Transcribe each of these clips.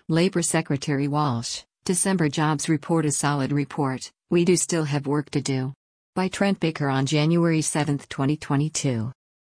Labor Secretary Walsh, December jobs report a solid report, we do still have work to do. By Trent Baker on January 7, 2022.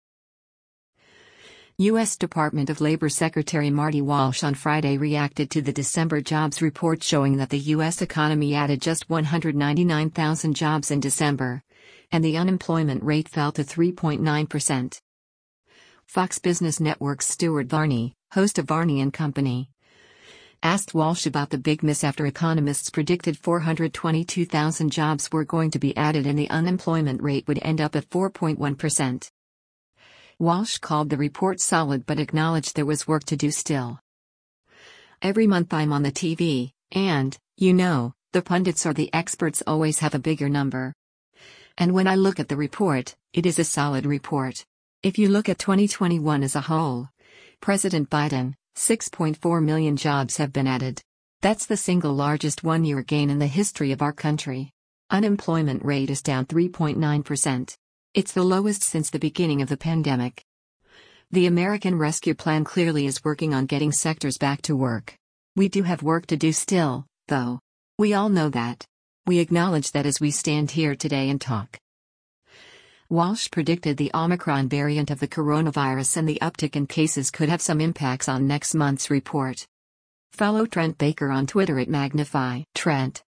U.S. Department of Labor Secretary Marty Walsh on Friday reacted to the December jobs report showing that the U.S. economy added just 199,000 jobs in December, and the unemployment rate fell to 3.9%. Fox Business Network's Stuart Varney, host of Varney and Company, asked Walsh about the big miss after economists predicted 422,000 jobs were going to be added and the unemployment rate would end up at 4.1%. Walsh called the report solid but acknowledged there was work to do still. Every month I'm on the TV, and, the pundits or the experts always have a bigger number. And when I look at the report, it is a solid report. If you look at 2021 as a whole, President Biden, 6.4 million jobs have been added. That's the single largest one-year gain in the history of our country. Unemployment rate is down 3.9%. It's the lowest since the beginning of the pandemic. The American Rescue Plan clearly is working on getting sectors back to work. We do have work to do still, though. We all know that. We acknowledge that as we stand here today and talk. Walsh predicted the Omicron variant of the coronavirus and the uptick in cases could have some impacts on next month's report. Follow Trent Baker on Twitter at Magnify Trent.